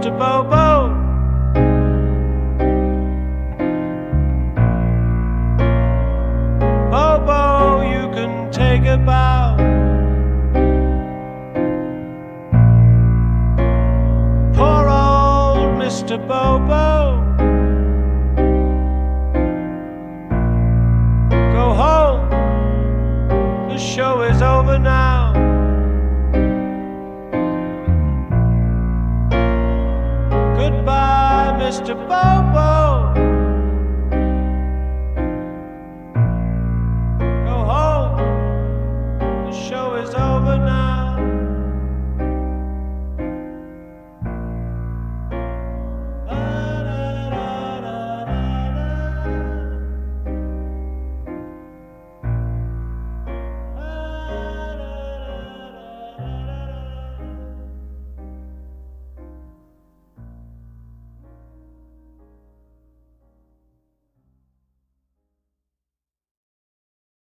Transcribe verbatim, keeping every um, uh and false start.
Mister Bobo. Bobo, you can take a bow. Poor old Mister Bobo. Go home, the show is over now. Goodbye, Mister Bobo. Go home, the show is over now.